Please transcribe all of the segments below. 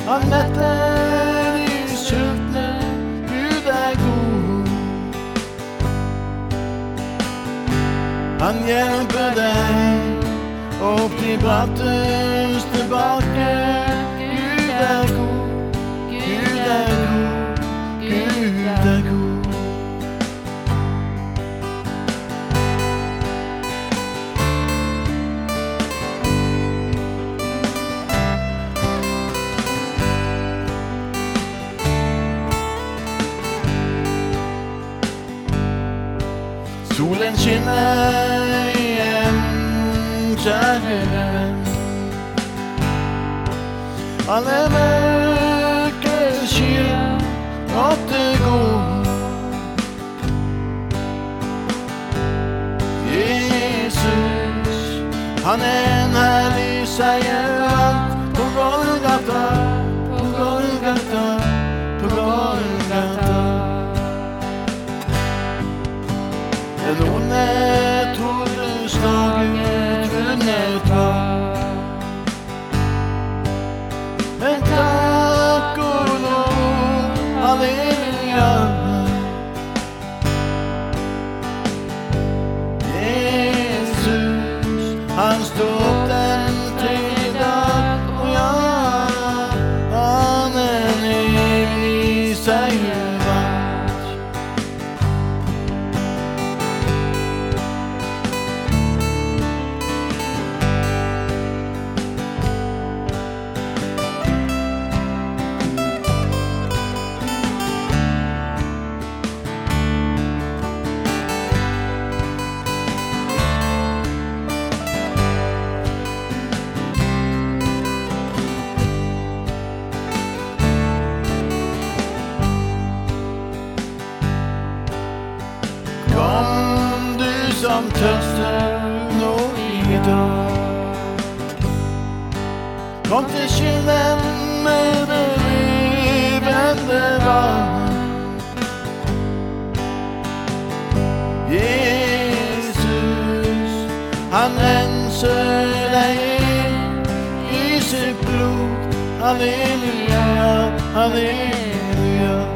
Han metter de sultne, Gud god. Han hjelper deg opp de bratteste bakker. Gud god, Gud god, Gud god. Solen skinner igjen, kjære venn. Alle mørke skyer måtte gå. Jesus, han en herlig seierant på Golgata, på Golgata, på Golgata. Den onde tordenslaget vunnet var. Men takk og lov, halleluja. Jesus, han stod opp den tredje dag, og ja, han en evig seiervant. Kom du som tørster nå i dag. Kom til kilden med det levende vann. Jesus, han renser deg i sitt blod. Halleluja, halleluja.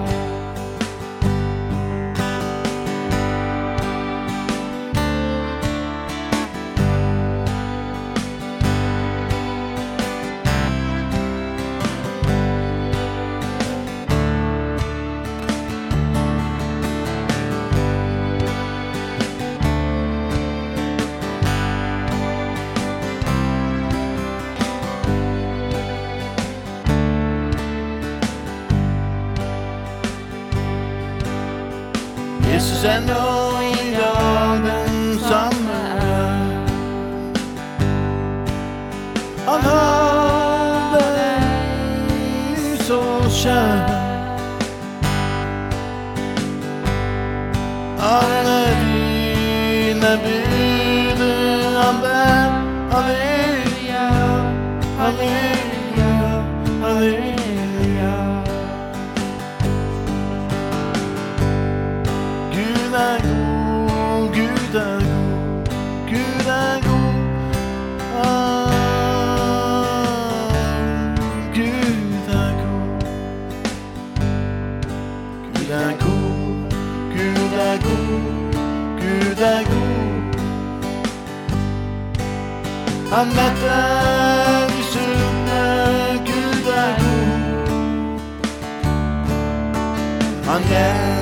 Jesus nå i dag den samme. Han har deg så kjær. Alle dine byrder han bær. Halleluja, halleluja, halleluja. Gud god, Gud god, Gud god. Gud god. Gud god, Gud god, Gud god. Han metter de sultne, Gud god. Han